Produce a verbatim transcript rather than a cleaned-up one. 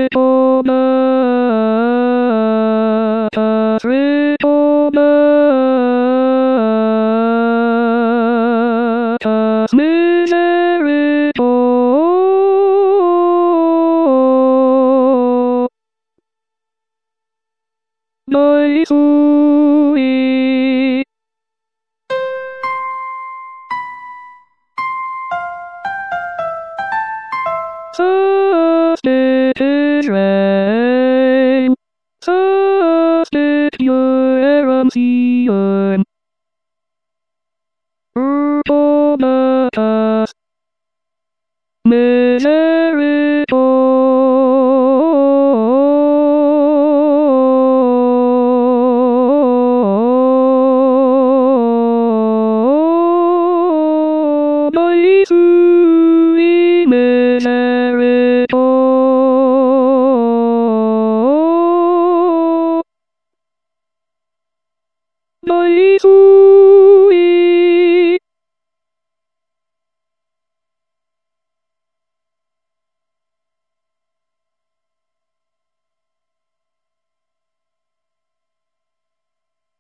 となたせとなためせれとないすいさせてれさせてゆえらんしゆんうとなためせれとないすいめせれとないす